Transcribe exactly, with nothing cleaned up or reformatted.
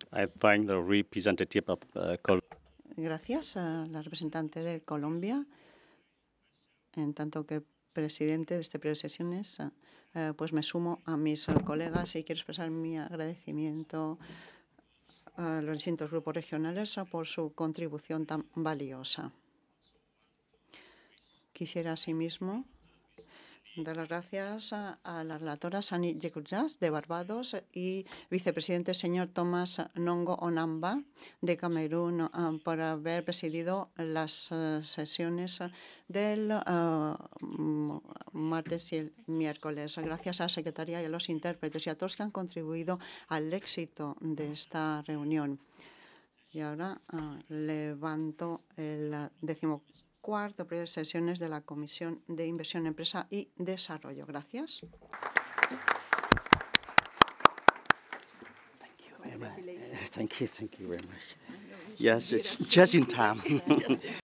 I thank the representative of uh, Col Gracias a la representante de Colombia, en tanto que presidente de este periodo de sesiones, eh, pues me sumo a mis eh, colegas y quiero expresar mi agradecimiento a los distintos grupos regionales por su contribución tan valiosa. Quisiera asimismo dar las gracias a, a la relatora Sani Yekutas de Barbados y vicepresidente señor Tomás Nongo Onamba de Camerún uh, por haber presidido las uh, sesiones del uh, martes y el miércoles. Gracias a la secretaría y a los intérpretes y a todos que han contribuido al éxito de esta reunión. Y ahora uh, levanto el décimo cuarto periodo de sesiones de la Comisión de Inversión, Empresa y Desarrollo. Gracias. Thank you, thank you very much. Yes, it's just in time.